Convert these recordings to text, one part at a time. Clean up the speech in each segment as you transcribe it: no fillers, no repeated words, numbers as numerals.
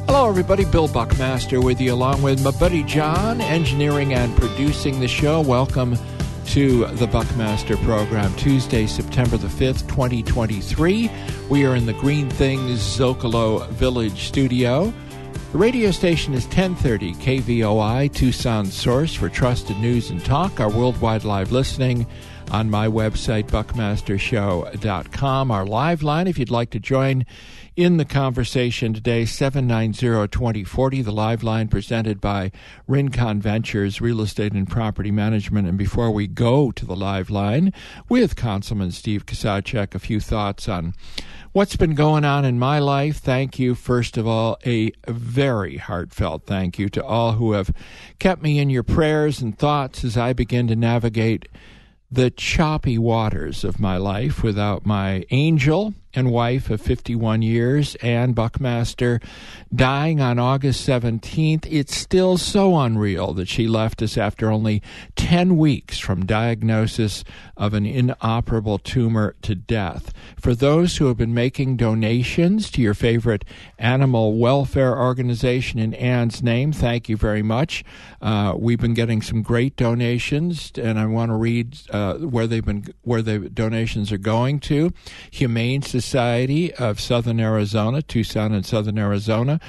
Hello, everybody. Bill Buckmaster with you, along with my buddy John, engineering and producing the show. Welcome to the Buckmaster program, Tuesday, September the 5th, 2023. We are in the Green Things Zocalo Village studio. The radio station is 1030 KVOI, Tucson's source for trusted news and talk. Our worldwide live listening on my website, buckmastershow.com. Our live line, if you'd like to join in the conversation today, 790-2040, the live line presented by Rincon Ventures, Real Estate and Property Management. And before we go to the live line with Councilman Steve Kusacek, a few thoughts on what's been going on in my life. Thank you, first of all, a very heartfelt thank you to all who have kept me in your prayers and thoughts as I begin to navigate the choppy waters of my life without my angel and wife of 51 years, Ann Buckmaster, dying on August 17th. It's still so unreal that she left us after only 10 weeks from diagnosis of an inoperable tumor to death. For those who have been making donations to your favorite animal welfare organization in Ann's name, thank you very much. We've been getting some great donations, and I want to read where the donations are going to. Humane Society of Southern Arizona, Tucson and Southern Arizona,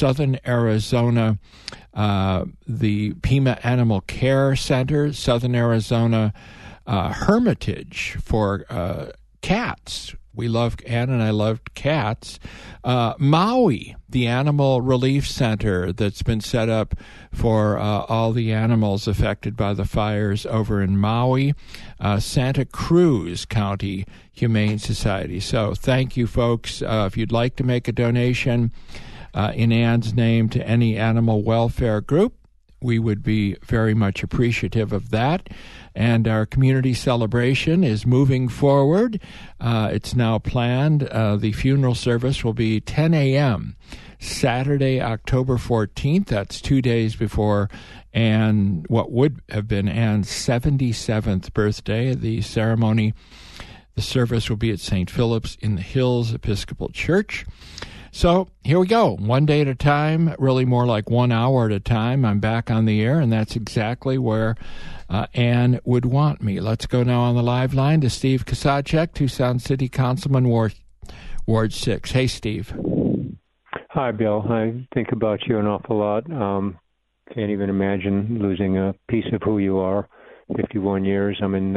the Pima Animal Care Center, Southern Arizona Hermitage for cats. We love, Ann and I loved cats. Maui, the Animal Relief Center that's been set up for all the animals affected by the fires over in Maui. Santa Cruz County Humane Society. So thank you, folks. If you'd like to make a donation in Ann's name to any animal welfare group, we would be very much appreciative of that. And our community celebration is moving forward. It's now planned. The funeral service will be 10 a.m. Saturday, October 14th. That's 2 days before what would have been Ann's 77th birthday. The service will be at St. Philip's in the Hills Episcopal Church. So here we go, one day at a time, really more like 1 hour at a time. I'm back on the air, and that's exactly where Ann would want me. Let's go now on the live line to Steve Kusacek, Tucson City Councilman, Ward 6. Hey, Steve. Hi, Bill. I think about you an awful lot. Can't even imagine losing a piece of who you are, 51 years. I mean,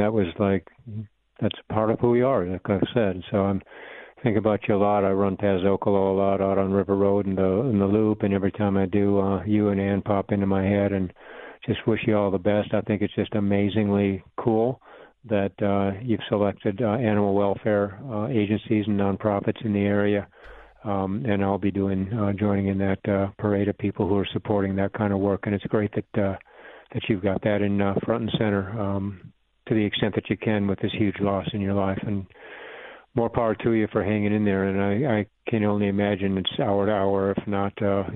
that's part of who you are, like I said. So I'm think about you a lot. I run past Zocalo a lot out on River Road in the Loop, and every time I do, you and Ann pop into my head, and just wish you all the best. I think it's just amazingly cool that you've selected animal welfare agencies and nonprofits in the area, and I'll be joining in that parade of people who are supporting that kind of work. And it's great that you've got that in front and center to the extent that you can with this huge loss in your life. And more power to you for hanging in there, and I can only imagine it's hour to hour, if not,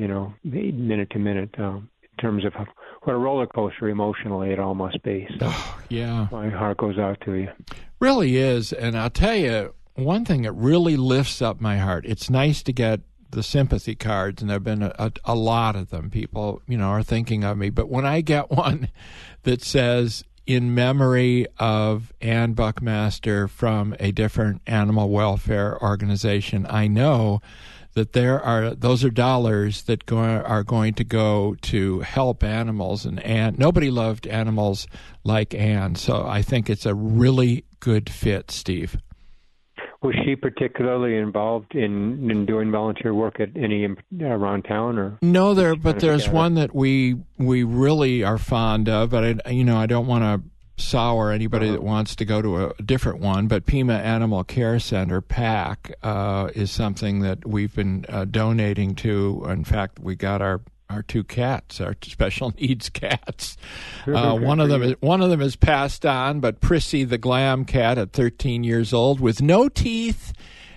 minute to minute, in terms of what a roller coaster emotionally it all must be. So, yeah, my heart goes out to you. Really is, and I'll tell you one thing that really lifts up my heart. It's nice to get the sympathy cards, and there have been a lot of them. People, are thinking of me, but when I get one that says, in memory of Ann Buckmaster from a different animal welfare organization, I know that those are dollars that are going to go to help animals. And nobody loved animals like Ann, so I think it's a really good fit, Steve. Was she particularly involved in doing volunteer work at any around town, or no? But there's one that we really are fond of. But I don't want to sour anybody that wants to go to a different one. But Pima Animal Care Center, PAC, is something that we've been donating to. In fact, we got our two cats, our special needs cats. One of them is passed on, but Prissy the Glam cat at 13 years old with no teeth,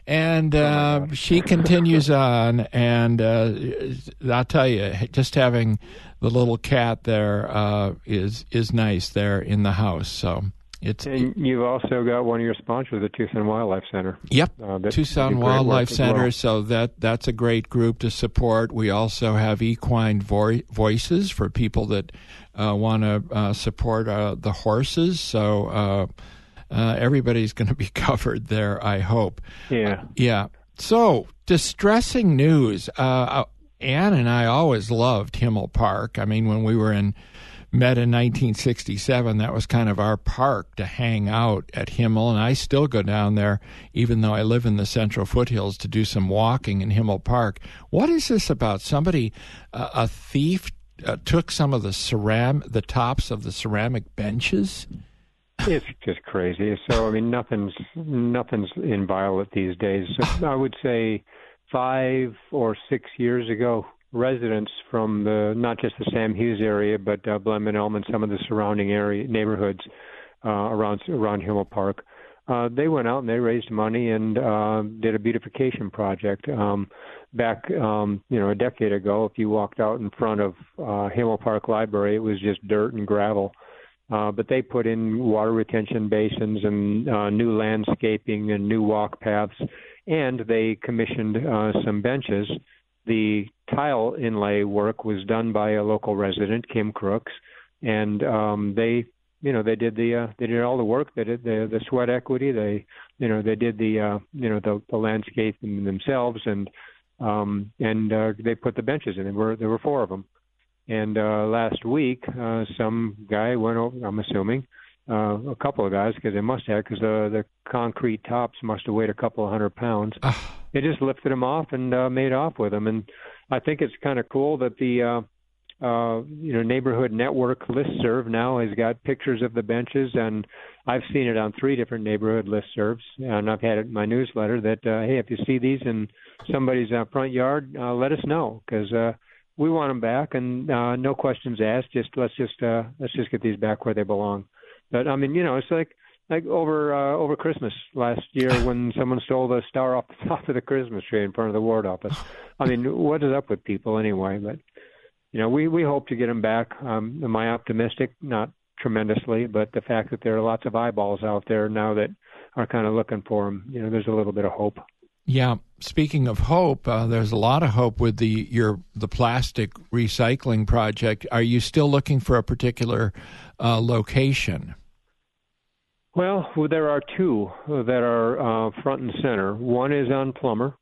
and she continues on. And I'll tell you, just having the little cat there is nice there in the house. So And you've also got one of your sponsors, the Tucson Wildlife Center. Yep, Tucson Wildlife Center. Well. So that's a great group to support. We also have Equine Voices for people that want to support the horses. So everybody's going to be covered there, I hope. Yeah. Yeah. So, distressing news. Ann and I always loved Himmel Park. I mean, when we met in 1967, that was kind of our park to hang out at Himmel, and I still go down there, even though I live in the Central Foothills, to do some walking in Himmel Park. What is this about? Somebody, a thief, took some of the tops of the ceramic benches? It's just crazy. So, I mean, nothing's inviolate these days. So I would say 5 or 6 years ago, residents from not just the Sam Hughes area, but Blenheim, Elm, and some of the surrounding neighborhoods around Himmel Park, they went out and they raised money and did a beautification project. Back, a decade ago, if you walked out in front of Himmel Park Library, it was just dirt and gravel. But they put in water retention basins and new landscaping and new walk paths, and they commissioned some benches. The tile inlay work was done by a local resident, Kim Crooks, and they did all the work. They did the sweat equity. They did the landscaping themselves, and they put the benches in. There were 4 of them. And last week, some guy went over, I'm assuming, a couple of guys, because they must have, because the concrete tops must have weighed a couple of 100 pounds. They just lifted them off and made off with them. And I think it's kind of cool that the neighborhood network listserv now has got pictures of the benches, and I've seen it on 3 different neighborhood listservs, and I've had it in my newsletter that hey, if you see these in somebody's front yard, let us know, because we want them back, and no questions asked. Let's just get these back where they belong. But I mean, it's like over Christmas last year when someone stole the star off the top of the Christmas tree in front of the ward office. I mean, what is up with people anyway? But we hope to get them back. Am I optimistic? Not tremendously, but the fact that there are lots of eyeballs out there now that are kind of looking for them, there's a little bit of hope. Yeah. Speaking of hope, there's a lot of hope with the plastic recycling project. Are you still looking for a particular location? Well, there are 2 that are front and center. One is on Plummer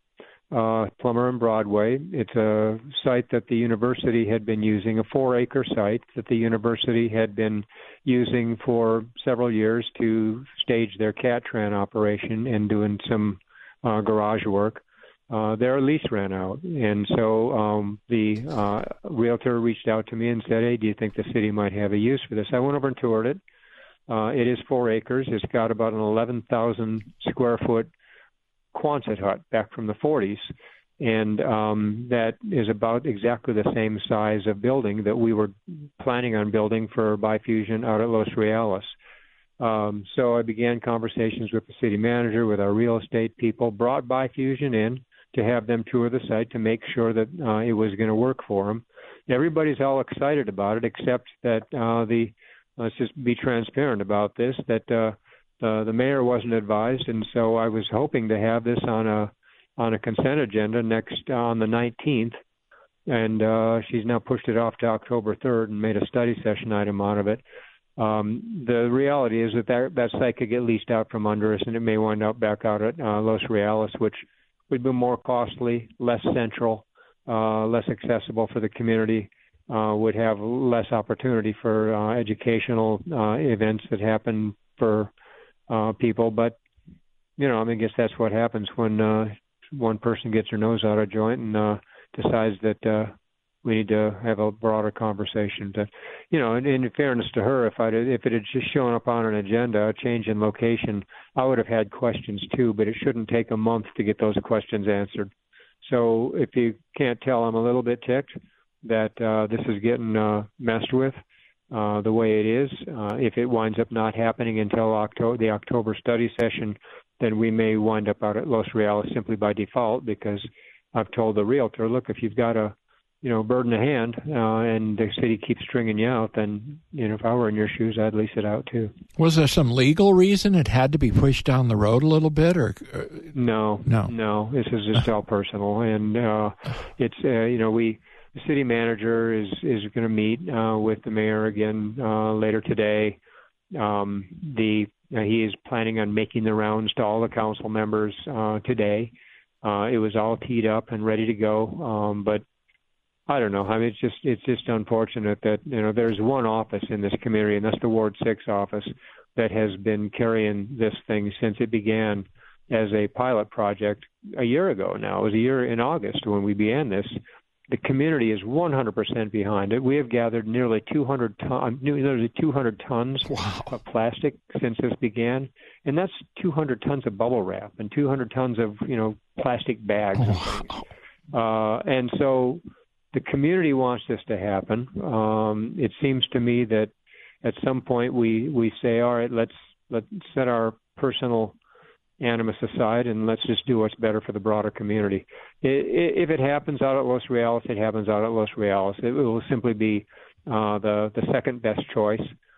and Broadway. It's a site that the university had been using, a 4-acre site that the university had been using for several years to stage their Catran operation and doing some garage work. Their lease ran out, and so the realtor reached out to me and said, hey, do you think the city might have a use for this? I went over and toured it. It is 4 acres. It's got about an 11,000 square foot Quonset hut back from the 40s, and that is about exactly the same size of building that we were planning on building for Bifusion out at Los Reales. So I began conversations with the city manager, with our real estate people, brought Bifusion in to have them tour the site to make sure that it was going to work for them. Everybody's all excited about it, except that let's just be transparent about this, that the mayor wasn't advised, and so I was hoping to have this on a consent agenda next on the 19th, and she's now pushed it off to October 3rd and made a study session item out of it. The reality is that site could get leased out from under us, and it may wind up back out at Los Reales, which would be more costly, less central, less accessible for the community, would have less opportunity for educational events that happen for people. But, I guess that's what happens when one person gets her nose out of joint and decides that we need to have a broader conversation. And in fairness to her, if it had just shown up on an agenda, a change in location, I would have had questions too, but it shouldn't take a month to get those questions answered. So if you can't tell, I'm a little bit ticked that this is getting messed with the way it is. If it winds up not happening until the October study session, then we may wind up out at Los Reales simply by default, because I've told the realtor, look, if you've got a bird in the hand, and the city keeps stringing you out, then, if I were in your shoes, I'd lease it out too. Was there some legal reason it had to be pushed down the road a little bit, or? No. This is just all personal, and it's the city manager is going to meet with the mayor again later today. He is planning on making the rounds to all the council members today. It was all teed up and ready to go, but I don't know. I mean, it's just unfortunate that there's one office in this community, and that's the Ward 6 office, that has been carrying this thing since it began as a pilot project a year ago. Now it was a year in August when we began this. The community is 100% behind it. We have gathered nearly 200 tons of plastic since this began, and that's 200 tons of bubble wrap and 200 tons of plastic bags. And so the community wants this to happen. It seems to me that at some point we say, all right, let's set our personal animus aside and let's just do what's better for the broader community. If it happens out at Los Reales, it happens out at Los Reales. It will simply be the second best choice.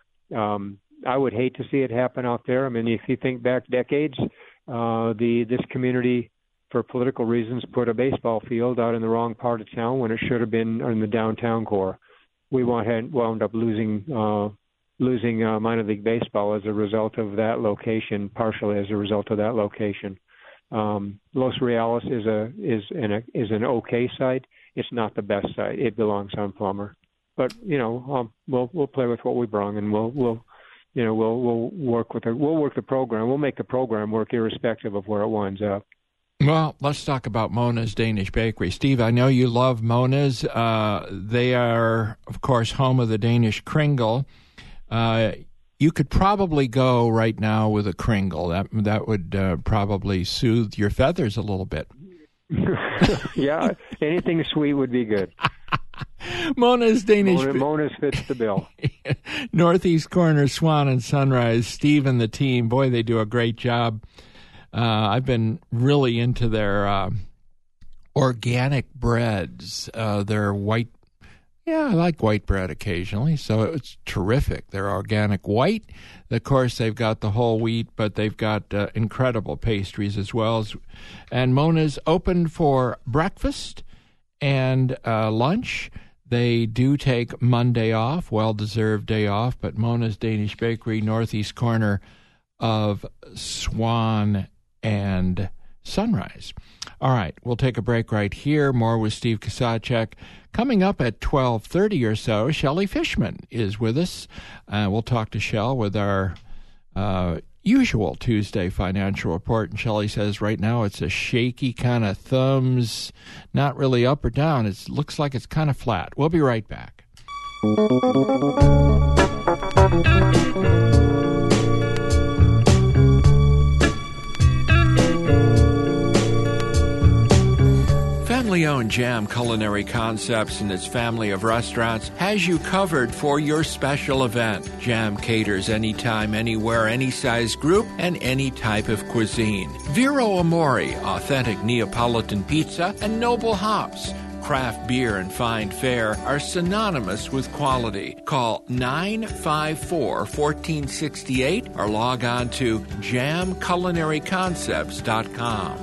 I would hate to see it happen out there. I mean, if you think back decades, this community, for political reasons, put a baseball field out in the wrong part of town when it should have been in the downtown core. We wound up losing minor league baseball as a result of that location, partially as a result of that location. Los Reales is an okay site. It's not the best site. It belongs on Plummer, but we'll play with what we brung, and we'll work with we'll work the program. We'll make the program work irrespective of where it winds up. Well, let's talk about Mona's Danish Bakery. Steve, I know you love Mona's. They are, of course, home of the Danish Kringle. You could probably go right now with a Kringle. That would probably soothe your feathers a little bit. Yeah, anything sweet would be good. Mona's fits the bill. Northeast Corner, Swan and Sunrise. Steve and the team, boy, they do a great job. I've been really into their organic breads. They're white. Yeah, I like white bread occasionally, so it's terrific. They're organic white. Of course, they've got the whole wheat, but they've got incredible pastries as well. And Mona's open for breakfast and lunch. They do take Monday off, well-deserved day off, but Mona's Danish Bakery, northeast corner of Swan and Sunrise. All right, we'll take a break right here. More with Steve Kusacek. Coming up at 12:30 or so, Shelley Fishman is with us. We'll talk to Shell with our usual Tuesday financial report. And Shelley says right now it's a shaky kind of thumbs, not really up or down. It looks like it's kind of flat. We'll be right back. Family-owned Jam Culinary Concepts and its family of restaurants has you covered for your special event. Jam caters anytime, anywhere, any size group, and any type of cuisine. Vero Amore, authentic Neapolitan pizza, and Noble Hops. Craft beer and fine fare are synonymous with quality. Call 954-1468 or log on to jamculinaryconcepts.com.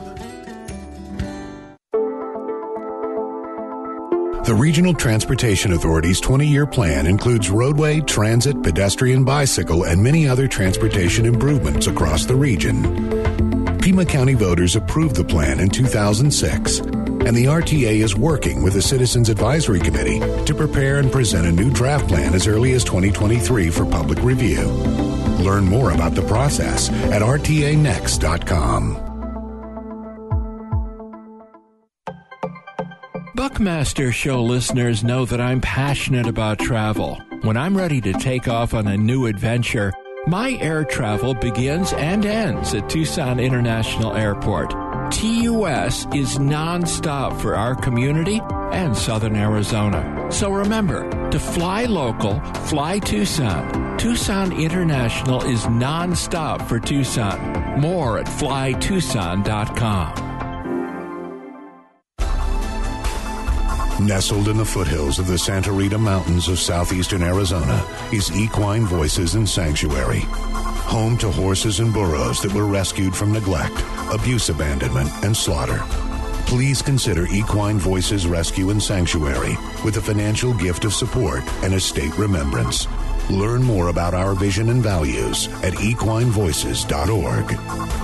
The Regional Transportation Authority's 20-year plan includes roadway, transit, pedestrian, bicycle, and many other transportation improvements across the region. Pima County voters approved the plan in 2006, and the RTA is working with the Citizens Advisory Committee to prepare and present a new draft plan as early as 2023 for public review. Learn more about the process at rtanext.com. Buckmaster Show listeners know that I'm passionate about travel. When I'm ready to take off on a new adventure, my air travel begins and ends at Tucson International Airport. TUS is nonstop for our community and Southern Arizona. So remember, to fly local, fly Tucson. Tucson International is nonstop for Tucson. More at flytucson.com. Nestled in the foothills of the Santa Rita Mountains of southeastern Arizona is Equine Voices and Sanctuary, home to horses and burros that were rescued from neglect, abuse, abandonment, and slaughter. Please consider Equine Voices Rescue and Sanctuary with a financial gift of support and a state remembrance. Learn more about our vision and values at equinevoices.org.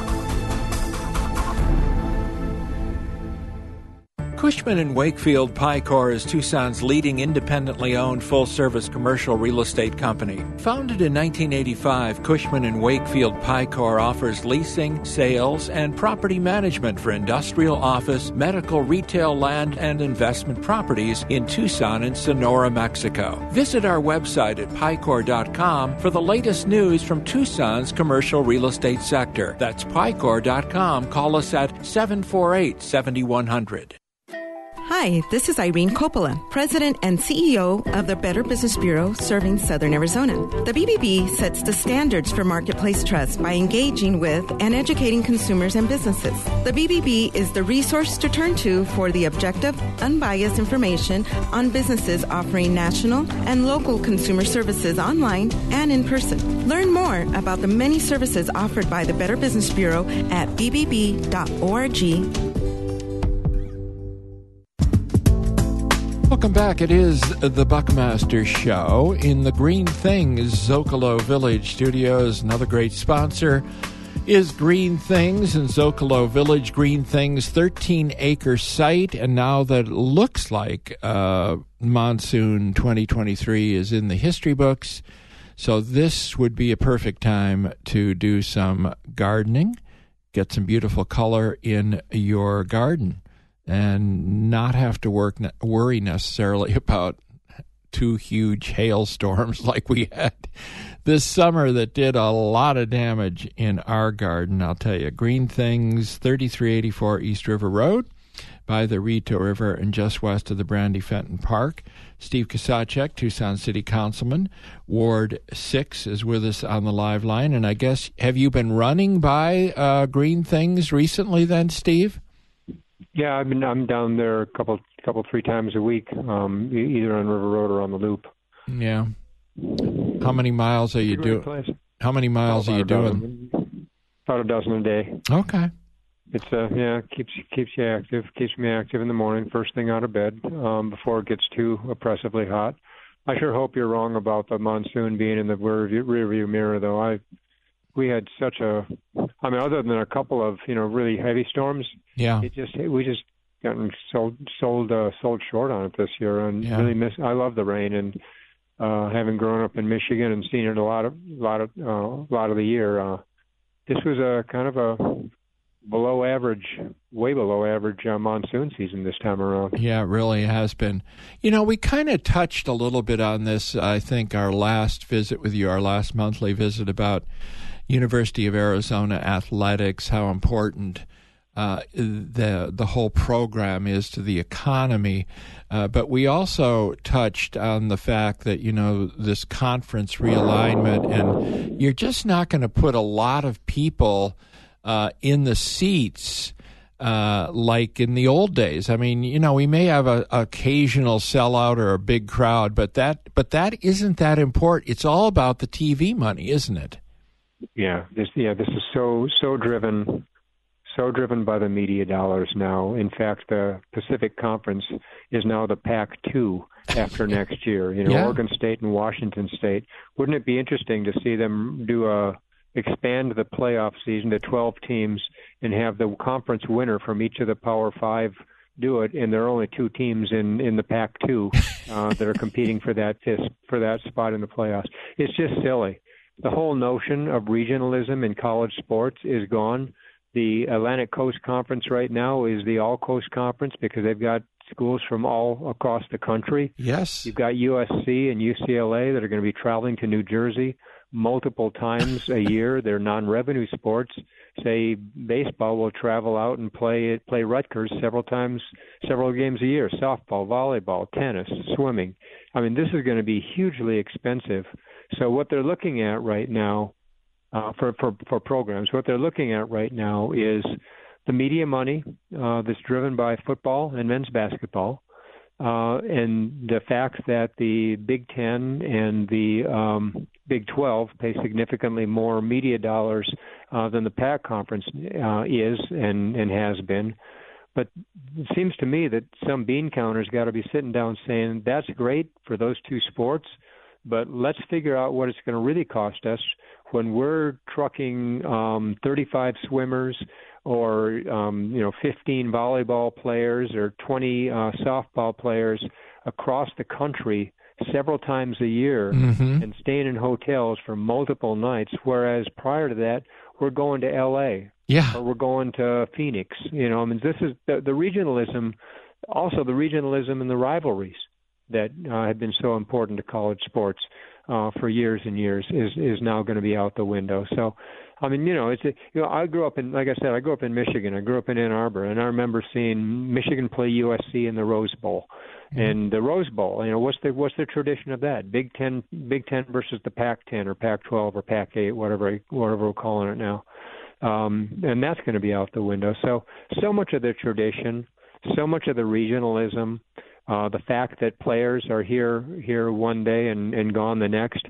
Cushman & Wakefield Picor is Tucson's leading independently owned full-service commercial real estate company. Founded in 1985, Cushman & Wakefield Picor offers leasing, sales, and property management for industrial, office, medical, retail, land, and investment properties in Tucson and Sonora, Mexico. Visit our website at picor.com for the latest news from Tucson's commercial real estate sector. That's picor.com. Call us at 748-7100. Hi, this is Irene Coppola, President and CEO of the Better Business Bureau serving Southern Arizona. The BBB sets the standards for marketplace trust by engaging with and educating consumers and businesses. The BBB is the resource to turn to for the objective, unbiased information on businesses offering national and local consumer services online and in person. Learn more about the many services offered by the Better Business Bureau at bbb.org. Welcome back. It is the Buckmaster Show in the Green Things Zocalo Village Studios. Another great sponsor is Green Things in Zocalo Village. Green Things, 13-acre site, and now that it looks like monsoon 2023 is in the history books, so this would be a perfect time to do some gardening, get some beautiful color in your garden, and not have to worry necessarily about two huge hailstorms like we had this summer that did a lot of damage in our garden. I'll tell you, Green Things, 3384 East River Road by the Rito River and just west of the Brandy Fenton Park. Steve Kasacek, Tucson City Councilman, Ward 6, is with us on the live line. And I guess, have you been running by Green Things recently then, Steve? Yeah, I'm down there a couple, 3 times a week, either on River Road or on the Loop. Yeah. How many miles are you doing? How many miles are you doing? About a dozen a day. Okay. It's keeps you active. Keeps me active in the morning, first thing out of bed, before it gets too oppressively hot. I sure hope you're wrong about the monsoon being in the rearview mirror, though. We had other than a couple of really heavy storms. Yeah. We just gotten sold short on it this year, and really I love the rain, and having grown up in Michigan and seen it a lot of the year, this was a kind of a way below average monsoon season this time around. Yeah, it really has been. We kind of touched a little bit on this, I think, our last visit with you, our last monthly visit about University of Arizona athletics, how important the whole program is to the economy. But we also touched on the fact that, this conference realignment, and you're just not going to put a lot of people in the seats like in the old days. I mean, we may have an occasional sellout or a big crowd, but that isn't that important. It's all about the TV money, isn't it? Yeah, this is so driven by the media dollars now. In fact, the Pacific Conference is now the Pac-2 after next year. Oregon State and Washington State. Wouldn't it be interesting to see them expand the playoff season to 12 teams and have the conference winner from each of the Power 5 do it, and there are only 2 teams in the Pac-2 that are competing for that spot in the playoffs. It's just silly. The whole notion of regionalism in college sports is gone. The Atlantic Coast Conference right now is the All-Coast Conference because they've got schools from all across the country. Yes. You've got USC and UCLA that are going to be traveling to New Jersey multiple times a year. They're non-revenue sports. Say baseball will travel out and play Rutgers several games a year. Softball, volleyball, tennis, swimming. I mean, this is going to be hugely expensive. So what they're looking at right now for programs, what they're looking at right now is the media money that's driven by football and men's basketball. and the fact that the Big Ten and the Big 12 pay significantly more media dollars than the PAC conference is and has been. But it seems to me that some bean counters got to be sitting down saying, that's great for those two sports, but let's figure out what it's going to really cost us when we're trucking 35 swimmers or 15 volleyball players or 20 softball players across the country several times a year and staying in hotels for multiple nights, whereas prior to that, we're going to L.A. or we're going to Phoenix. This is the regionalism, also the regionalism and the rivalries that have been so important to college sports for years and years is now going to be out the window. So, I grew up in, like I said, I grew up in Michigan. I grew up in Ann Arbor, and I remember seeing Michigan play USC in the Rose Bowl. And the Rose Bowl, what's the tradition of that? Big Ten versus the Pac-10 or Pac-12 or Pac-8, whatever we're calling it now. And that's going to be out the window. So much of the tradition, so much of the regionalism, the fact that players are here one day and gone the next.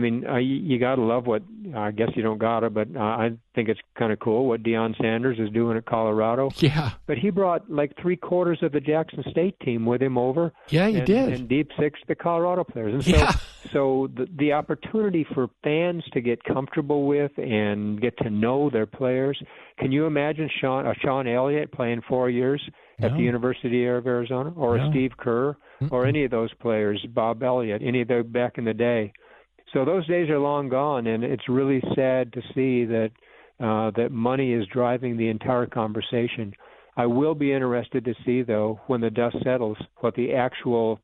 You got to love what, I guess you don't got to, but I think it's kind of cool what Deion Sanders is doing at Colorado. Yeah. But he brought like 3/4 of the Jackson State team with him over. Yeah, he did. And deep six the Colorado players. And so the opportunity for fans to get comfortable with and get to know their players. Can you imagine Sean Elliott playing 4 years at the University of Arizona, or Steve Kerr, or any of those players, Bob Elliott, any of those back in the day? So those days are long gone, and it's really sad to see that that money is driving the entire conversation. I will be interested to see, though, when the dust settles, what the actual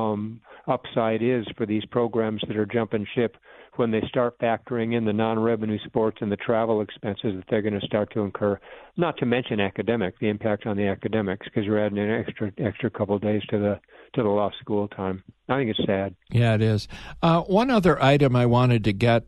upside is for these programs that are jumping ship when they start factoring in the non-revenue sports and the travel expenses that they're going to start to incur, not to mention the impact on the academics, because you're adding an extra couple of days to the lost school time. I think it's sad. Yeah, it is. One other item I wanted to get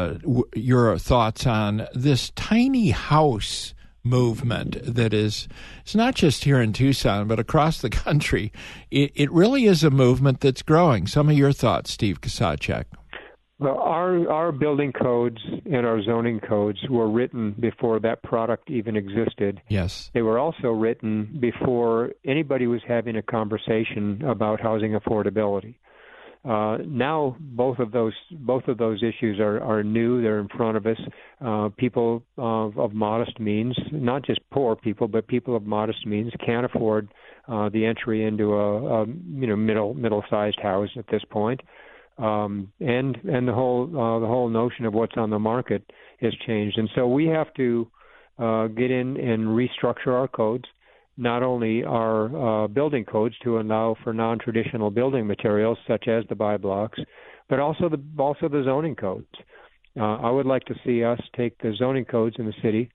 your thoughts on, this tiny house movement that it's not just here in Tucson, but across the country. It really is a movement that's growing. Some of your thoughts, Steve Kusacek. Well, our building codes and our zoning codes were written before that product even existed. Yes. They were also written before anybody was having a conversation about housing affordability. Now both of those issues are new. They're in front of us. People of modest means, not just poor people, but people of modest means can't afford the entry into a middle-sized house at this point. And the whole notion of what's on the market has changed, and so we have to get in and restructure our codes, not only our building codes to allow for non-traditional building materials such as the buy blocks, but also the zoning codes. I would like to see us take the zoning codes in the city,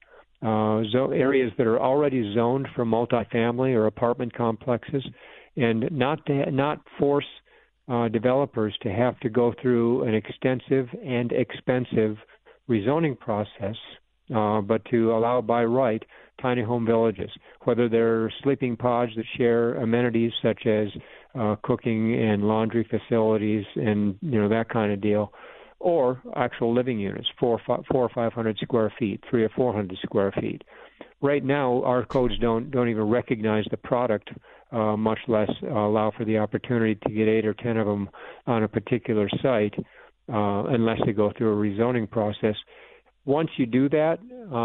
areas that are already zoned for multifamily or apartment complexes, and not force developers to have to go through an extensive and expensive rezoning process, but to allow by right tiny home villages, whether they're sleeping pods that share amenities such as cooking and laundry facilities and that kind of deal, or actual living units, 400 or 500 square feet, 300 or 400 square feet. Right now, our codes don't even recognize the product, much less allow for the opportunity to get 8 or 10 of them on a particular site, unless they go through a rezoning process. Once you do that,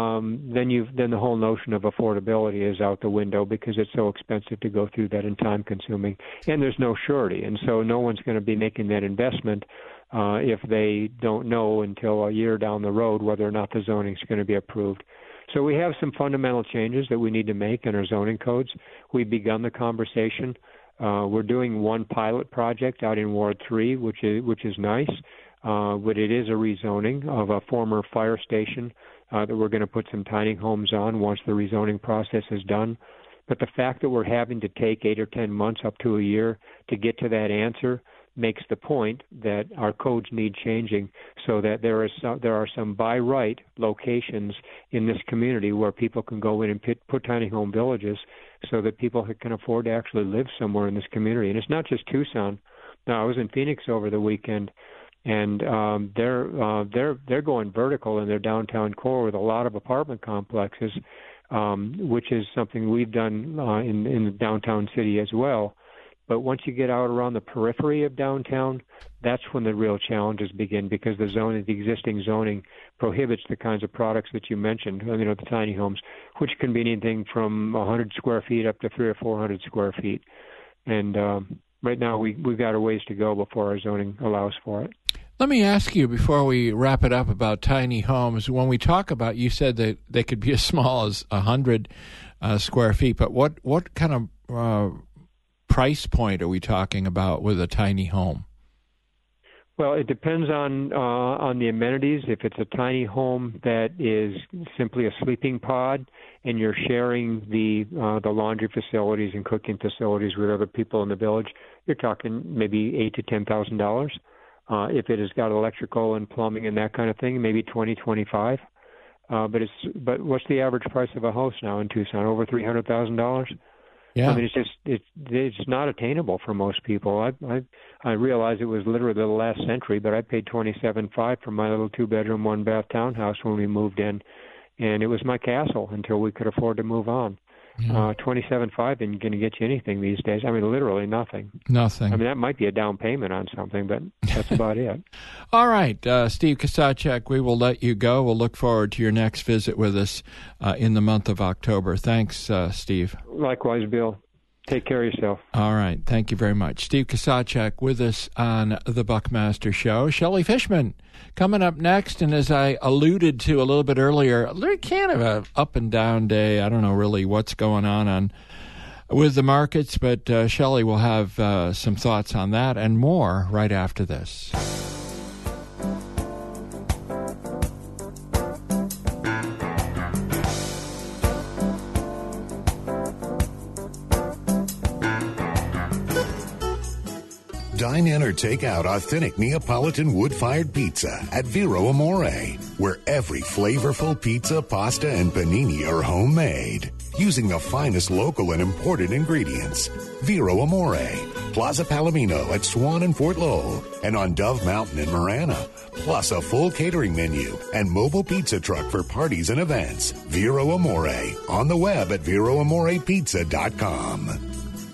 then the whole notion of affordability is out the window, because it's so expensive to go through that and time consuming, and there's no surety, and so no one's going to be making that investment if they don't know until a year down the road whether or not the zoning is going to be approved. So we have some fundamental changes that we need to make in our zoning codes. We've begun the conversation. We're doing one pilot project out in Ward 3, which is nice, but it is a rezoning of a former fire station that we're going to put some tiny homes on once the rezoning process is done. But the fact that we're having to take 8 or 10 months up to a year to get to that answer makes the point that our codes need changing, so that there are some by right locations in this community where people can go in and put tiny home villages so that people can afford to actually live somewhere in this community. And it's not just Tucson. Now, I was in Phoenix over the weekend, and they're going vertical in their downtown core with a lot of apartment complexes, which is something we've done in the downtown city as well. But once you get out around the periphery of downtown, that's when the real challenges begin, because the existing zoning prohibits the kinds of products that you mentioned, the tiny homes, which can be anything from 100 square feet up to 300 or 400 square feet. And right now we've got a ways to go before our zoning allows for it. Let me ask you, before we wrap it up, about tiny homes. When we talk about, you said that they could be as small as 100 square feet, but what kind of price point are we talking about with a tiny home? Well, it depends on the amenities. If it's a tiny home that is simply a sleeping pod and you're sharing the laundry facilities and cooking facilities with other people in the village, you're talking maybe $8,000 to $10,000. If it has got electrical and plumbing and that kind of thing, maybe $20,000, $25,000. But what's the average price of a house now in Tucson? Over $300,000. Yeah. I mean, it's not attainable for most people. I realize it was literally the last century, but I paid $27,500 for my little 2-bedroom, 1-bath townhouse when we moved in, and it was my castle until we could afford to move on. Yeah. $27,500 isn't going to get you anything these days. I mean, literally nothing. Nothing. I mean, that might be a down payment on something, but that's about it. All right, Steve Kusacek, we will let you go. We'll look forward to your next visit with us in the month of October. Thanks, Steve. Likewise, Bill. Take care of yourself. All right. Thank you very much. Steve Kusacek with us on The Buckmaster Show. Shelley Fishman coming up next. And as I alluded to a little bit earlier, they're kind of an up and down day. I don't know really what's going on with the markets, but Shelley will have some thoughts on that and more right after this. Dine in or take out authentic Neapolitan wood-fired pizza at Vero Amore, where every flavorful pizza, pasta, and panini are homemade, using the finest local and imported ingredients. Vero Amore, Plaza Palomino at Swan and Fort Lowell, and on Dove Mountain in Marana, plus a full catering menu and mobile pizza truck for parties and events. Vero Amore, on the web at VeroAmorePizza.com.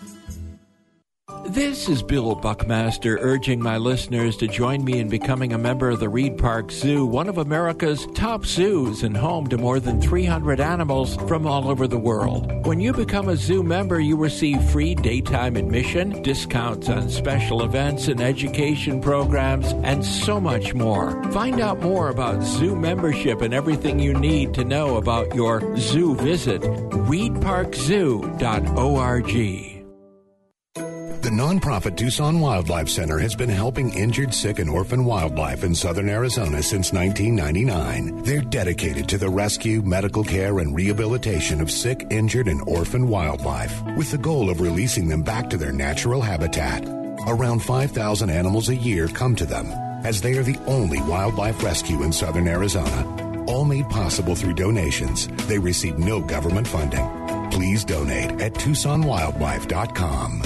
This is Bill Buckmaster urging my listeners to join me in becoming a member of the Reed Park Zoo, one of America's top zoos and home to more than 300 animals from all over the world. When you become a zoo member, you receive free daytime admission, discounts on special events and education programs, and so much more. Find out more about zoo membership and everything you need to know about your zoo visit. ReedParkZoo.org. The nonprofit Tucson Wildlife Center has been helping injured, sick, and orphan wildlife in southern Arizona since 1999. They're dedicated to the rescue, medical care, and rehabilitation of sick, injured, and orphan wildlife, with the goal of releasing them back to their natural habitat. Around 5,000 animals a year come to them, as they are the only wildlife rescue in southern Arizona. All made possible through donations. They receive no government funding. Please donate at TucsonWildlife.com.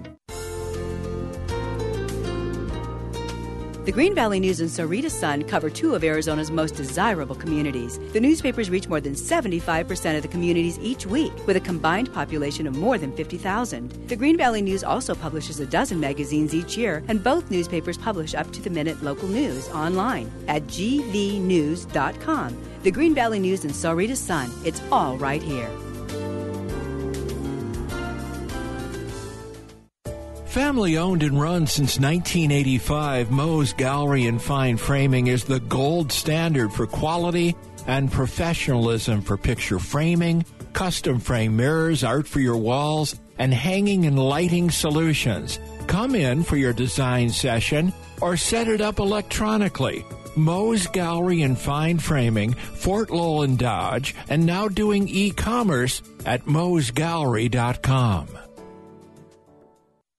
The Green Valley News and Sahuarita Sun cover two of Arizona's most desirable communities. The newspapers reach more than 75% of the communities each week, with a combined population of more than 50,000. The Green Valley News also publishes a dozen magazines each year, and both newspapers publish up-to-the-minute local news online at gvnews.com. The Green Valley News and Sahuarita Sun. It's all right here. Family owned and run since 1985, Moe's Gallery and Fine Framing is the gold standard for quality and professionalism for picture framing, custom frame mirrors, art for your walls, and hanging and lighting solutions. Come in for your design session or set it up electronically. Moe's Gallery and Fine Framing, Fort Lowell and Dodge, and now doing e-commerce at moesgallery.com.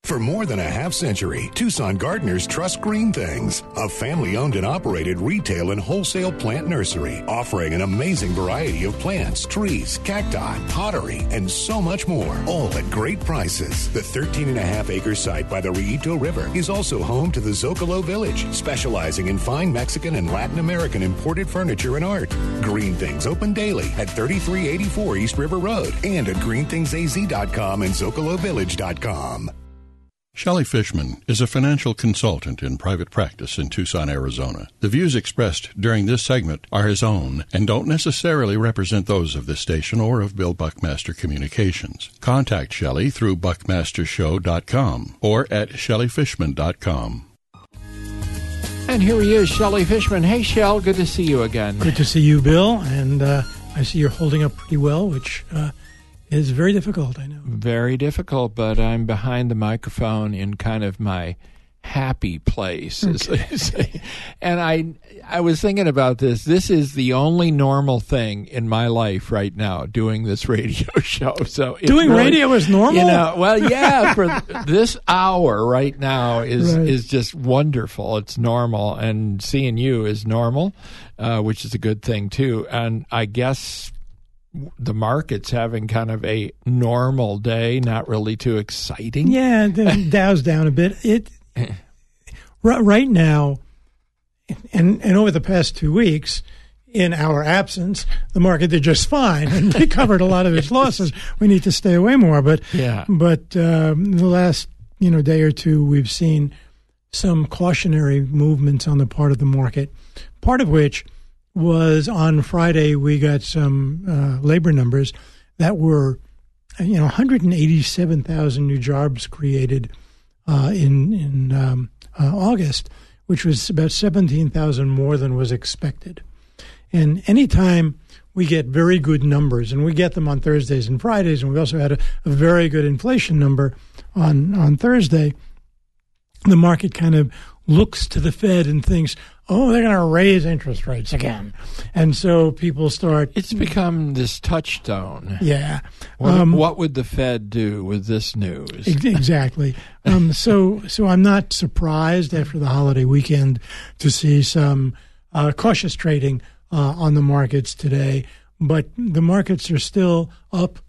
For more than a half century, Tucson gardeners trust Green Things, a family-owned and operated retail and wholesale plant nursery, offering an amazing variety of plants, trees, cacti, pottery, and so much more, all at great prices. The 13.5-acre site by the Rillito River is also home to the Zocalo Village, specializing in fine Mexican and Latin American imported furniture and art. Green Things open daily at 3384 East River Road and at greenthingsaz.com and zocalovillage.com. Shelley Fishman is a financial consultant in private practice in Tucson, Arizona. The views expressed during this segment are his own and don't necessarily represent those of this station or of Bill Buckmaster Communications. Contact Shelley through buckmastershow.com or at shelleyfishman.com. And here he is, Shelley Fishman. Hey, Shell, good to see you again. Good to see you, Bill, and I see you're holding up pretty well, which is very difficult, I know. Very difficult, but I'm behind the microphone in kind of my happy place, as they say. And I was thinking about this. This is the only normal thing in my life right now, doing this radio show. So doing really, radio is normal? Well, yeah, for this hour right now is just wonderful. It's normal, and seeing you is normal, which is a good thing, too. And I guess the market's having kind of a normal day, not really too exciting. Yeah, the Dow's down a bit. Right now, and over the past 2 weeks, in our absence, the market did just fine and recovered a lot of its losses. We need to stay away more, but the last day or two, we've seen some cautionary movements on the part of the market. Part of which was on Friday, we got some labor numbers that were, 187,000 new jobs created in August, which was about 17,000 more than was expected. And anytime we get very good numbers, and we get them on Thursdays and Fridays, and we also had a very good inflation number on Thursday, the market kind of looks to the Fed and thinks, oh, they're going to raise interest rates again. And so people start... It's become this touchstone. Yeah. What would the Fed do with this news? Exactly. So I'm not surprised after the holiday weekend to see some cautious trading on the markets today. But the markets are still up,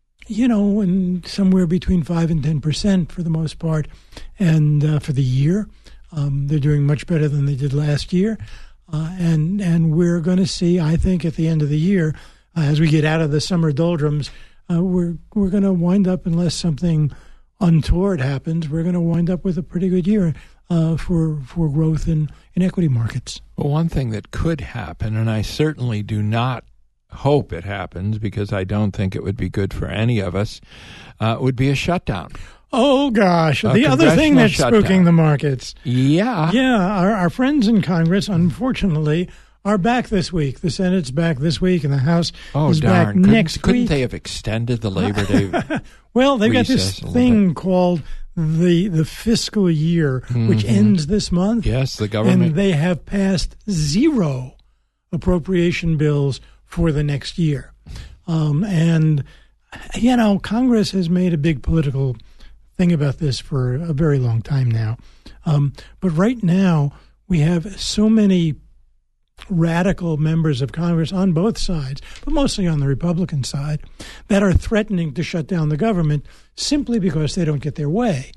in somewhere between 5 and 10% for the most part. And for the year, they're doing much better than they did last year. And we're going to see, I think, at the end of the year, as we get out of the summer doldrums, we're going to wind up, unless something untoward happens, we're going to wind up with a pretty good year for growth in equity markets. Well, one thing that could happen, and I certainly do not hope it happens because I don't think it would be good for any of us, would be a shutdown. Oh, gosh. The other thing that's spooking the markets. Yeah. Yeah. Our friends in Congress, unfortunately, are back this week. The Senate's back this week, and the House is back next week. Couldn't they have extended the Labor Day Well, they've got this thing called the fiscal year, which ends this month. Yes, the government. And they have passed 0 appropriation bills for the next year. And, Congress has made a big political thing about this for a very long time now. But right now, we have so many radical members of Congress on both sides, but mostly on the Republican side, that are threatening to shut down the government simply because they don't get their way.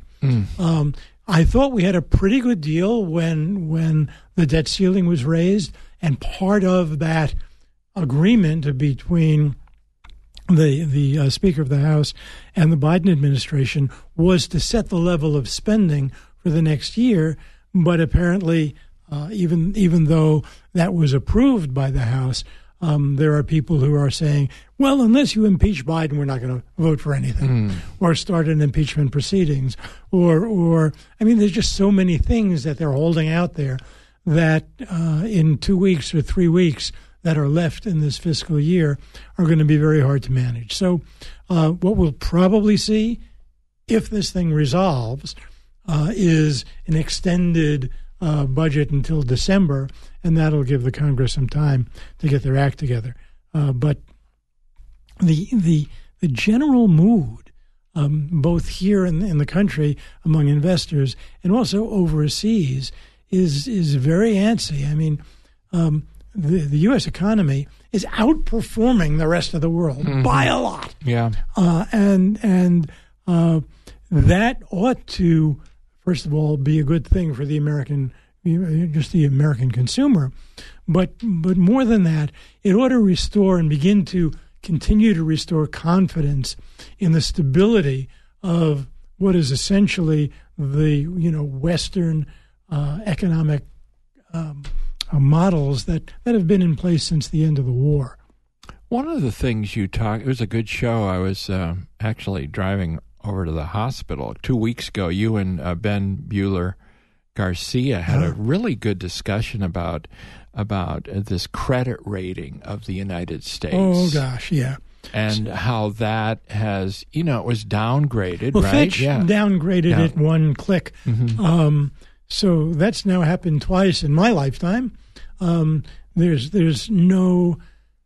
I thought we had a pretty good deal when the debt ceiling was raised, and part of that agreement between the Speaker of the House and the Biden administration was to set the level of spending for the next year. But apparently, even though that was approved by the House, there are people who are saying, well, unless you impeach Biden, we're not going to vote for anything or start an impeachment proceedings. Or there's just so many things that they're holding out there that in 2 weeks or 3 weeks that are left in this fiscal year are going to be very hard to manage. So what we'll probably see, if this thing resolves, is an extended budget until December, and that'll give the Congress some time to get their act together. But the general mood both here in the country among investors and also overseas is very antsy. I mean, the U.S. economy is outperforming the rest of the world by a lot. Yeah, and that ought to, first of all, be a good thing for the American consumer, but more than that, it ought to restore and begin to continue to restore confidence in the stability of what is essentially the Western economic models that have been in place since the end of the war. One of the things it was a good show. I was actually driving over to the hospital 2 weeks ago. You and Ben Buehler Garcia had a really good discussion about this credit rating of the United States. Oh, gosh, yeah. And how that has, it was downgraded, well, right? Fitch downgraded it one click. Mm-hmm. So that's now happened twice in my lifetime. There's no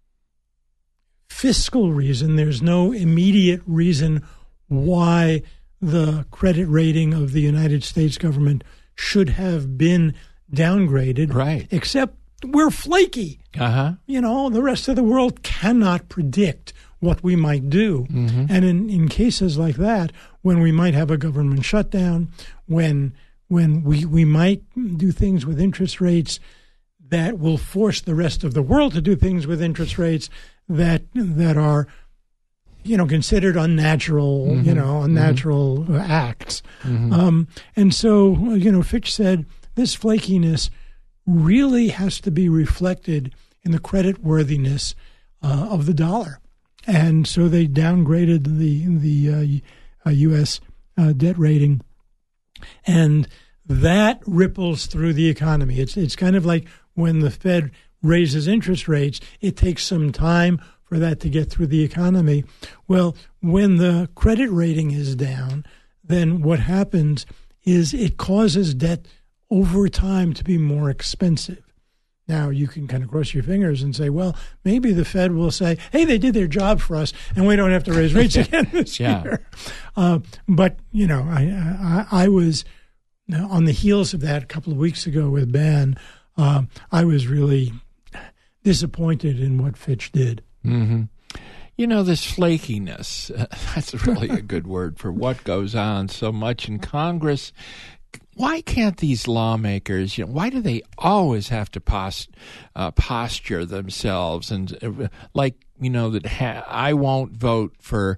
fiscal reason. There's no immediate reason why the credit rating of the United States government should have been downgraded. Right. Except we're flaky. Uh-huh. The rest of the world cannot predict what we might do. Mm-hmm. And in cases like that, when we might have a government shutdown, when we might do things with interest rates that will force the rest of the world to do things with interest rates that are considered unnatural, unnatural acts. Mm-hmm. And so, Fitch said this flakiness really has to be reflected in the creditworthiness of the dollar. And so they downgraded the U.S. Debt rating, and that ripples through the economy. It's kind of like when the Fed raises interest rates, it takes some time for that to get through the economy. Well, when the credit rating is down, then what happens is it causes debt over time to be more expensive. Now, you can kind of cross your fingers and say, well, maybe the Fed will say, hey, they did their job for us, and we don't have to raise rates again this year. But, I was on the heels of that a couple of weeks ago with Ben. I was really disappointed in what Fitch did. Mm-hmm. This flakiness, that's really a good word for what goes on so much in Congress. Why can't these lawmakers, why do they always have to posture themselves and that I won't vote for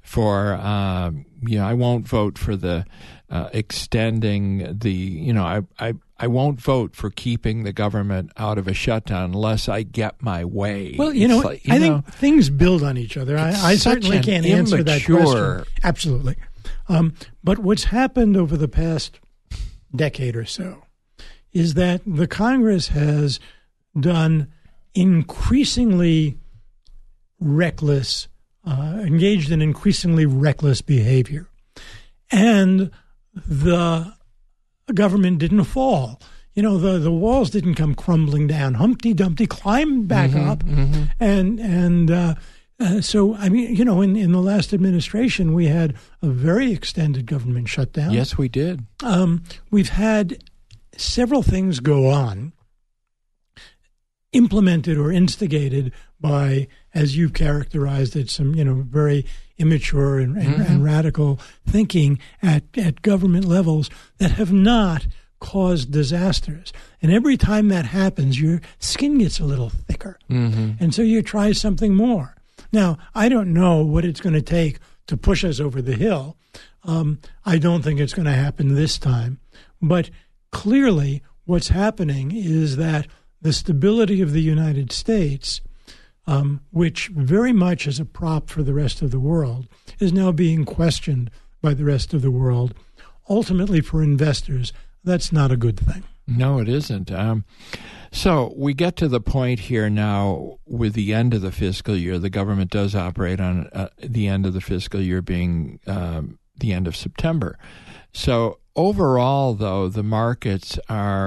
I won't vote for the extending the, I won't vote for keeping the government out of a shutdown unless I get my way. Well, I think things build on each other. I certainly can't answer that question. Absolutely. But what's happened over the past decade or so is that the Congress has done increasingly reckless, engaged in increasingly reckless behavior. And the government didn't fall. The walls didn't come crumbling down. Humpty Dumpty climbed back up. Mm-hmm. And so, in the last administration, we had a very extended government shutdown. Yes, we did. We've had several things go on, implemented or instigated by, as you've characterized it, some, very immature and radical thinking at government levels that have not caused disasters. And every time that happens, your skin gets a little thicker. Mm-hmm. And so you try something more. Now, I don't know what it's going to take to push us over the hill. I don't think it's going to happen this time. But clearly, what's happening is that the stability of the United States, which very much is a prop for the rest of the world, is now being questioned by the rest of the world. Ultimately, for investors, that's not a good thing. No, it isn't. So we get to the point here now with the end of the fiscal year. The government does operate on the end of the fiscal year being the end of September. So overall, though, the markets are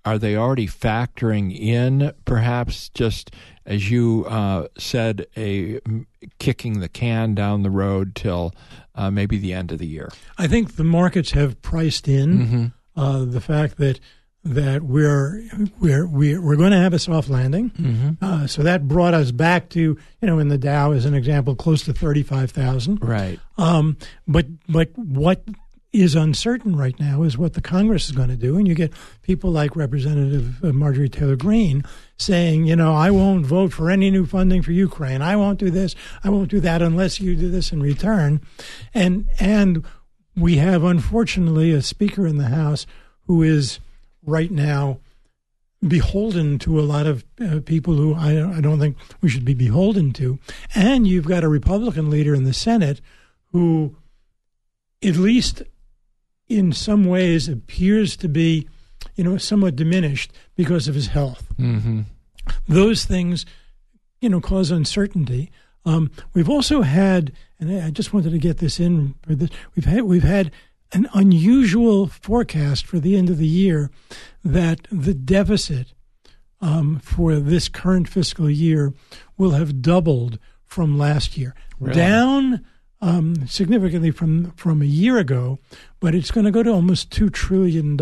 are they already factoring in, perhaps just as you said, kicking the can down the road till maybe the end of the year? I think the markets have priced in the fact that we're going to have a soft landing. So that brought us back to, in the Dow as an example, close to 35,000. Right. But what is uncertain right now is what the Congress is going to do. And you get people like Representative Marjorie Taylor Greene saying, I won't vote for any new funding for Ukraine. I won't do this. I won't do that unless you do this in return. And we have, unfortunately, a Speaker in the House who is right now beholden to a lot of people who I don't think we should be beholden to. And you've got a Republican leader in the Senate who, at least in some ways, appears to be, somewhat diminished because of his health. Those things, cause uncertainty. We've also had, and I just wanted to get this in for this, we've had an unusual forecast for the end of the year that the deficit for this current fiscal year will have doubled from last year. Really? Down significantly from a year ago, but it's going to go to almost $2 trillion.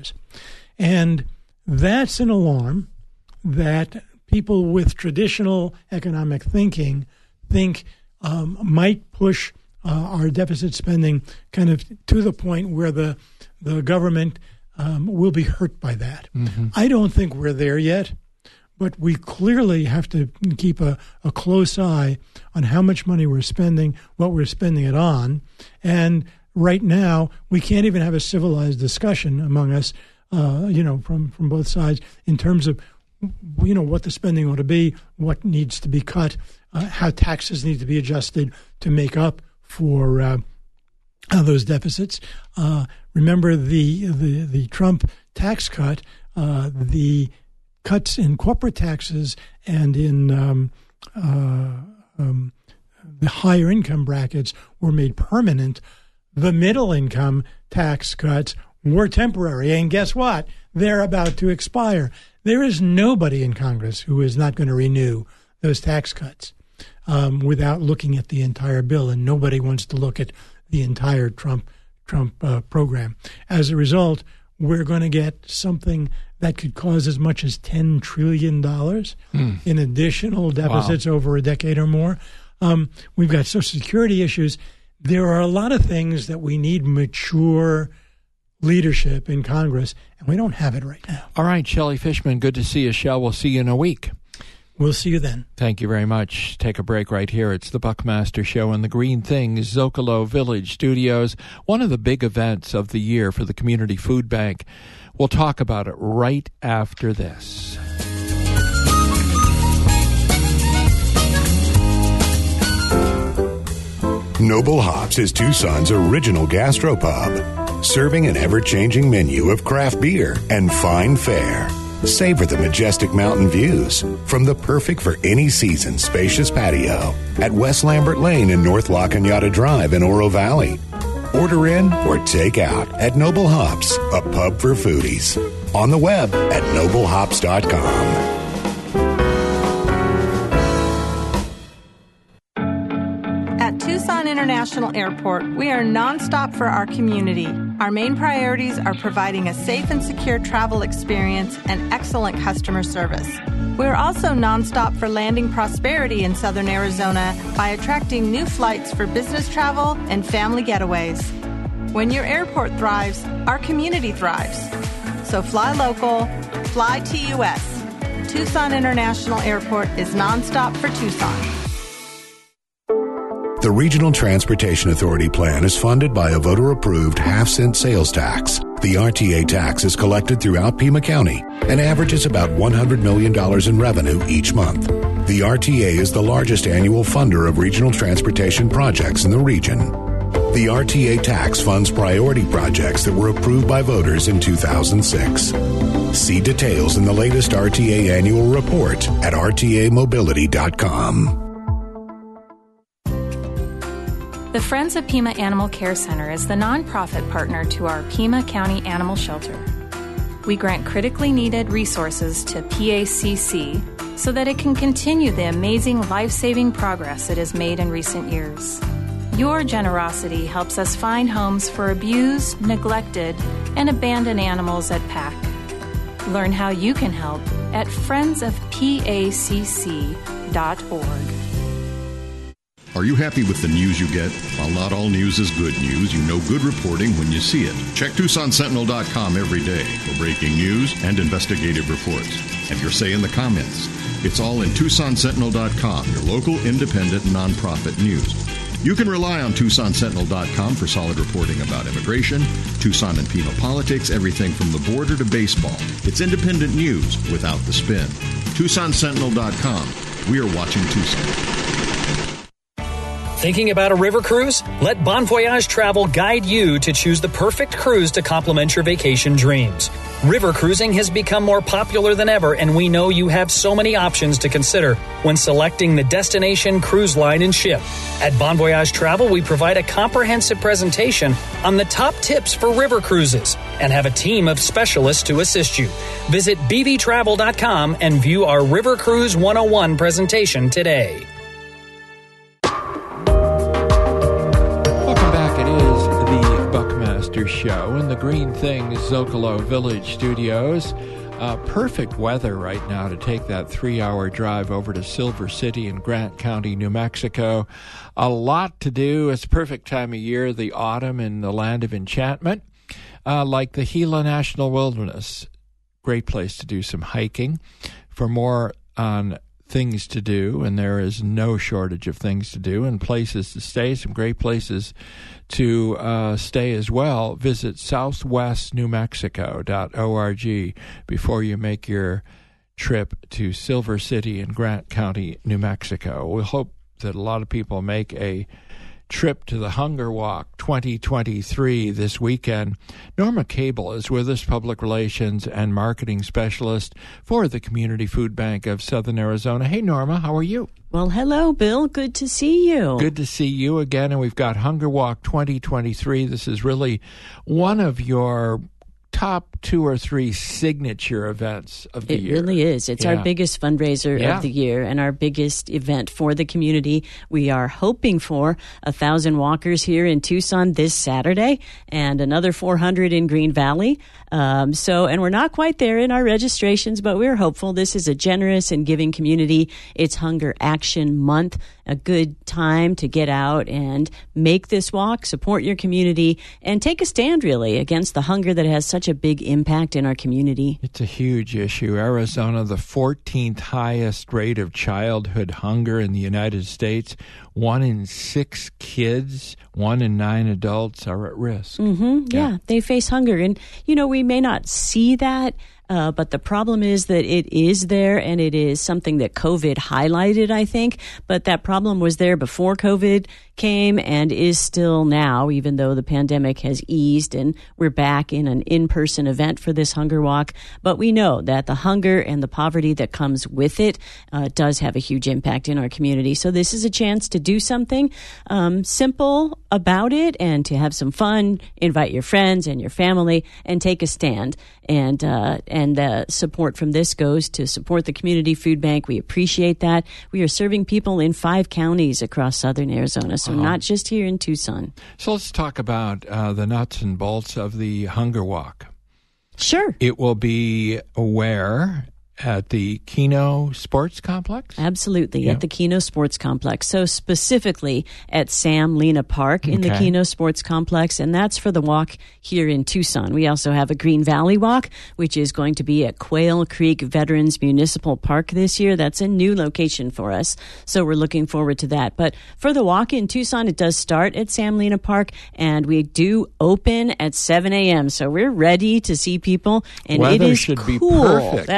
And that's an alarm that people with traditional economic thinking think might push our deficit spending kind of to the point where the government will be hurt by that. I don't think we're there yet, but we clearly have to keep a close eye on how much money we're spending, what we're spending it on. And right now, we can't even have a civilized discussion among us, from both sides in terms of, what the spending ought to be, what needs to be cut, how taxes need to be adjusted to make up for those deficits. Remember the Trump tax cut, the cuts in corporate taxes and in the higher income brackets were made permanent. The middle income tax cuts were temporary. And guess what? They're about to expire. There is nobody in Congress who is not going to renew those tax cuts without looking at the entire bill. And nobody wants to look at the entire Trump program. As a result, we're going to get something that could cause as much as $10 trillion in additional deficits over a decade or more. We've got Social Security issues. There are a lot of things that we need mature leadership in Congress, and we don't have it right now. All right, Shelley Fishman, good to see you, Shell. We'll see you in a week. We'll see you then. Thank you very much. Take a break right here. It's the Buckmaster Show in the Green Things Zocalo Village Studios, one of the big events of the year for the Community Food Bank. We'll talk about it right after this. Noble Hops is Tucson's original gastropub, serving an ever-changing menu of craft beer and fine fare. Savor the majestic mountain views from the perfect for any season spacious patio at West Lambert Lane and North La Cañada Drive in Oro Valley. Order in or take out at Noble Hops, a pub for foodies. On the web at noblehops.com. At Tucson International Airport, we are nonstop for our community. Our main priorities are providing a safe and secure travel experience and excellent customer service. We are also nonstop for landing prosperity in Southern Arizona by attracting new flights for business travel and family getaways. When your airport thrives, our community thrives. So fly local, fly TUS. Tucson International Airport is nonstop for Tucson. The Regional Transportation Authority plan is funded by a voter-approved half-cent sales tax. The RTA tax is collected throughout Pima County and averages about $100 million in revenue each month. The RTA is the largest annual funder of regional transportation projects in the region. The RTA tax funds priority projects that were approved by voters in 2006. See details in the latest RTA annual report at rtamobility.com. The Friends of Pima Animal Care Center is the nonprofit partner to our Pima County Animal Shelter. we grant critically needed resources to PACC so that it can continue the amazing life-saving progress it has made in recent years. Your generosity helps us find homes for abused, neglected, and abandoned animals at PAC. Learn how you can help at friendsofpacc.org. Are you happy with the news you get? While not all news is good news, you know good reporting when you see it. Check TucsonSentinel.com every day for breaking news and investigative reports. Have your say in the comments. It's all in TucsonSentinel.com, your local independent nonprofit news. You can rely on TucsonSentinel.com for solid reporting about immigration, Tucson and penal politics, everything from the border to baseball. It's independent news without the spin. TucsonSentinel.com. We are watching Tucson. Thinking about a river cruise? Let Bon Voyage Travel guide you to choose the perfect cruise to complement your vacation dreams. River cruising has become more popular than ever, and we know you have so many options to consider when selecting the destination, cruise line, and ship. At Bon Voyage Travel, we provide a comprehensive presentation on the top tips for river cruises and have a team of specialists to assist you. Visit bbtravel.com and view our River Cruise 101 presentation today. Show in the Green Things Zocalo Village Studios. Perfect weather right now to take that 3-hour drive over to Silver City in Grant County, New Mexico. A lot to do. It's a perfect time of year, the autumn in the land of enchantment, like the Gila National Wilderness. Great place to do some hiking. For more on things to do, and there is no shortage of things to do and places to stay, some great places to stay as well, visit southwestnewmexico.org before you make your trip to Silver City in Grant County, New Mexico. We hope that a lot of people make a trip to the Hunger Walk 2023 this weekend. Norma Cable is with us, Public Relations and Marketing Specialist for the Community Food Bank of Southern Arizona. Hey, Norma, how are you? Well, hello, Bill. Good to see you. Good to see you again. And we've got Hunger Walk 2023. This is really one of your top 2 or 3 signature events of the year. It really is. It's our biggest fundraiser of the year and our biggest event for the community. We are hoping for 1,000 walkers here in Tucson this Saturday and another 400 in Green Valley. And we're not quite there in our registrations, but we're hopeful. This is a generous and giving community. It's Hunger Action Month, a good time to get out and make this walk, support your community, and take a stand, really, against the hunger that has such a big impact in our community. It's a huge issue. Arizona, the 14th highest rate of childhood hunger in the United States. 1 in 6 kids, 1 in 9 adults are at risk. Yeah, they face hunger. And, we may not see that, but the problem is that it is there, and it is something that COVID highlighted, I think. But that problem was there before COVID came and is still now, even though the pandemic has eased and we're back in an in-person event for this Hunger Walk. But we know that the hunger and the poverty that comes with it does have a huge impact in our community. So this is a chance to do something simple about it and to have some fun, invite your friends and your family, and take a stand. And support from this goes to support the Community Food Bank. We appreciate that. We are serving people in 5 counties across southern Arizona, so not just here in Tucson. So let's talk about the nuts and bolts of the Hunger Walk. Sure. It will be where? At the Kino Sports Complex? Absolutely, at the Kino Sports Complex. So specifically at Sam Lena Park in the Kino Sports Complex, and that's for the walk here in Tucson. We also have a Green Valley Walk, which is going to be at Quail Creek Veterans Municipal Park this year. That's a new location for us, so we're looking forward to that. But for the walk in Tucson, it does start at Sam Lena Park, and we do open at 7 a.m., so we're ready to see people, and Weather it is should cool. Be perfect. That's right.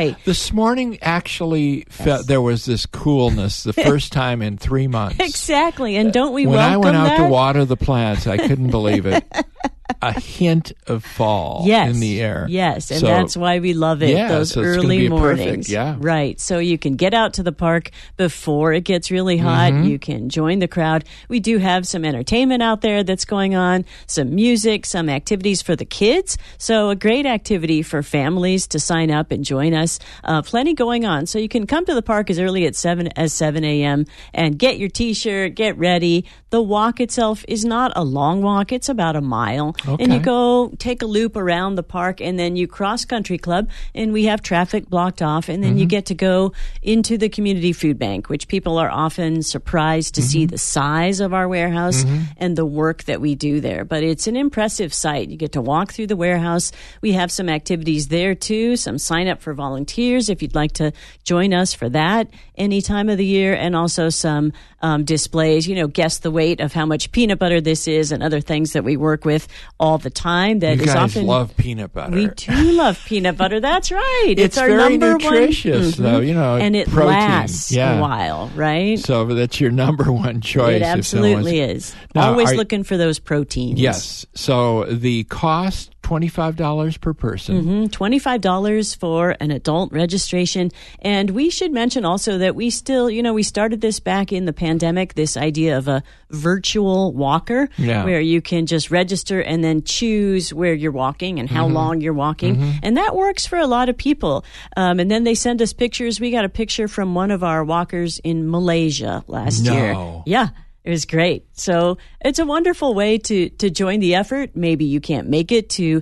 right. This morning, actually, there was this coolness the first time in 3 months. Exactly, and don't we when welcome I went out that? to water the plants, I couldn't believe it. A hint of fall in the air. Yes, and that's why we love it, those early mornings. Perfect, Right, so you can get out to the park before it gets really hot. You can join the crowd. We do have some entertainment out there that's going on, some music, some activities for the kids. So a great activity for families to sign up and join us. Plenty going on. So you can come to the park as early as 7 a.m. and get your T-shirt, get ready. The walk itself is not a long walk. It's about a mile. Okay. And you go take a loop around the park, and then you cross Country Club, and we have traffic blocked off, and then you get to go into the community food bank, which people are often surprised to see the size of our warehouse and the work that we do there. But it's an impressive site. You get to walk through the warehouse. We have some activities there, too, some sign up for volunteers if you'd like to join us for that any time of the year, and also some displays, guess the weight of how much peanut butter this is and other things that we work with all the time. That you is guys often love peanut butter. We do love peanut butter. That's right. It's our very number nutritious, one, though. and it protein. lasts a while, right? So that's your number one choice. It absolutely is. Now, always looking for those proteins. Yes. So the cost, $25 per person. $25 for an adult registration. And we should mention also that we still, we started this back in the pandemic, this idea of a virtual walker where you can just register and then choose where you're walking and how long you're walking. And that works for a lot of people. And then they send us pictures. We got a picture from one of our walkers in Malaysia last year. Yeah. It was great. So it's a wonderful way to join the effort. Maybe you can't make it to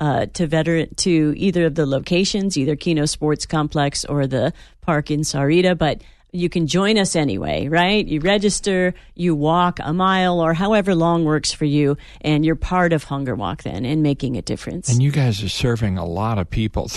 either of the locations, either Kino Sports Complex or the park in Sarita, but you can join us anyway, right? You register, you walk a mile or however long works for you, and you're part of Hunger Walk then and making a difference. And you guys are serving a lot of people,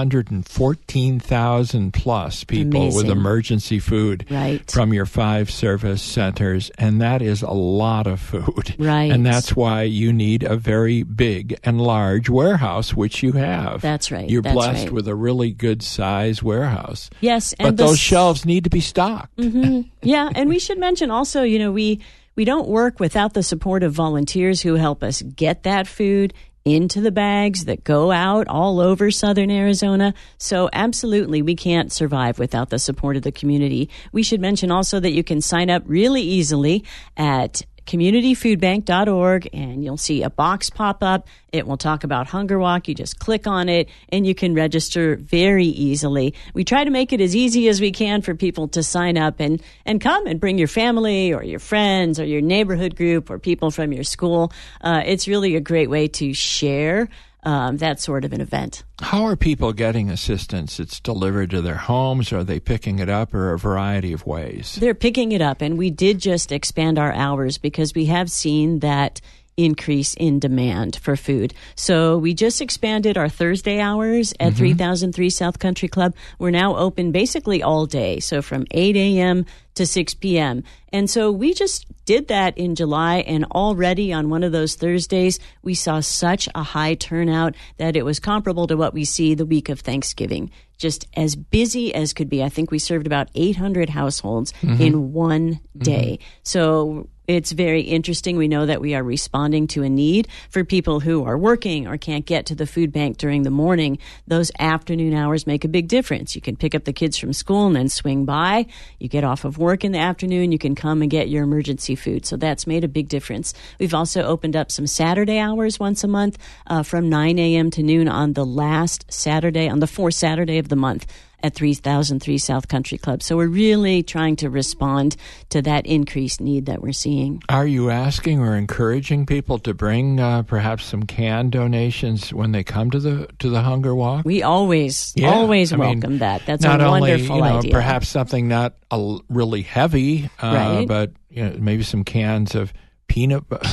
314,000 plus people with emergency food from your 5 service centers, and that is a lot of food. Right. And that's why you need a very big and large warehouse, which you have. That's right. You're blessed with a really good size warehouse. Yes. And but those shelves need to be stocked. Yeah, and we should mention also, we don't work without the support of volunteers who help us get that food into the bags that go out all over southern Arizona. So absolutely, we can't survive without the support of the community. We should mention also that you can sign up really easily at communityfoodbank.org, and you'll see a box pop up. It will talk about Hunger Walk. You just click on it, and you can register very easily. We try to make it as easy as we can for people to sign up and come and bring your family or your friends or your neighborhood group or people from your school. It's really a great way to share that sort of an event. How are people getting assistance? It's delivered to their homes? Are they picking it up, or a variety of ways? They're picking it up, and we did just expand our hours because we have seen that increase in demand for food. So we just expanded our Thursday hours at 3003 South Country Club. We're now open basically all day, so from 8 a.m. to 6 p.m. And so we just did that in July, and already on one of those Thursdays, we saw such a high turnout that it was comparable to what we see the week of Thanksgiving. Just as busy as could be. I think we served about 800 households in one day. So it's very interesting. We know that we are responding to a need for people who are working or can't get to the food bank during the morning. Those afternoon hours make a big difference. You can pick up the kids from school and then swing by. You get off of work in the afternoon, you can come and get your emergency food. So that's made a big difference. We've also opened up some Saturday hours once a month from 9 a.m. to noon on the last Saturday, on the fourth Saturday of the month at 3003 South Country Club. So we're really trying to respond to that increased need that we're seeing. Are you asking or encouraging people to bring perhaps some canned donations when they come to the Hunger Walk? We always welcome that. That's a wonderful idea. Perhaps something not really heavy, but maybe some cans of peanut butter.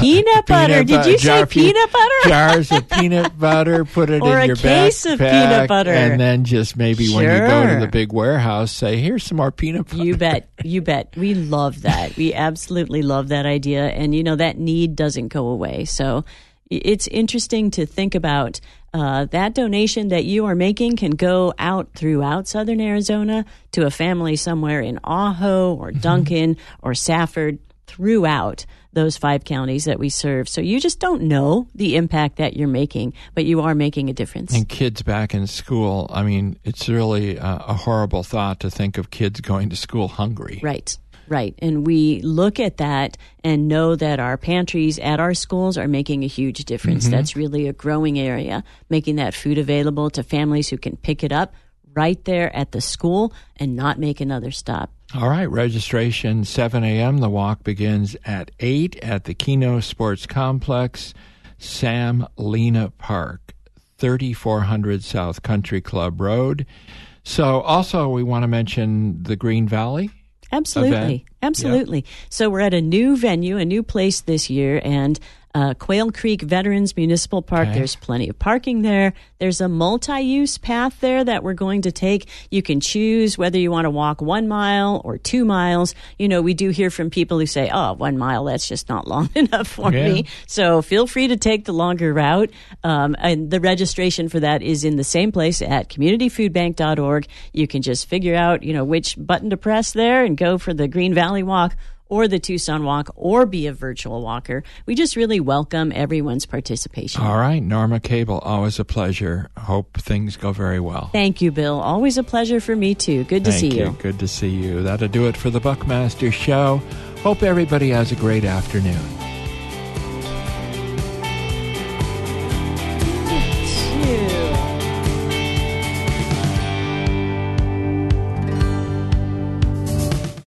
Did you say peanut butter? Jars of peanut butter. Put it or in your backpack. Or a case of peanut butter. And then just maybe when you go to the big warehouse, say, here's some more peanut butter. You bet. We love that. We absolutely love that idea. And, that need doesn't go away. So it's interesting to think about that donation that you are making can go out throughout Southern Arizona to a family somewhere in Ajo or Duncan or Safford, throughout those 5 counties that we serve. So you just don't know the impact that you're making, but you are making a difference. And kids back in school, I mean, it's really a horrible thought to think of kids going to school hungry. Right. And we look at that and know that our pantries at our schools are making a huge difference. That's really a growing area, making that food available to families who can pick it up right there at the school and not make another stop. All right, registration 7 a.m. The walk begins at 8 at the Keno Sports Complex, Sam Lena Park, 3400 South Country Club Road. So also we want to mention the Green Valley Absolutely. event. So we're at a new venue, a new place this year, and Quail Creek Veterans Municipal Park. There's plenty of parking there. There's a multi-use path there that we're going to take. You can choose whether you want to walk 1 mile or 2 miles. You know, we do hear from people who say, 1 mile, that's just not long enough for me. So feel free to take the longer route. And the registration for that is in the same place at communityfoodbank.org. You can just figure out, which button to press there and go for the Green Valley Walk or the Tucson Walk, or be a virtual walker. We just really welcome everyone's participation. All right, Norma Cable, always a pleasure. Hope things go very well. Thank you, Bill. Always a pleasure for me, too. Good to see you. Good to see you. That'll do it for the Buckmaster Show. Hope everybody has a great afternoon.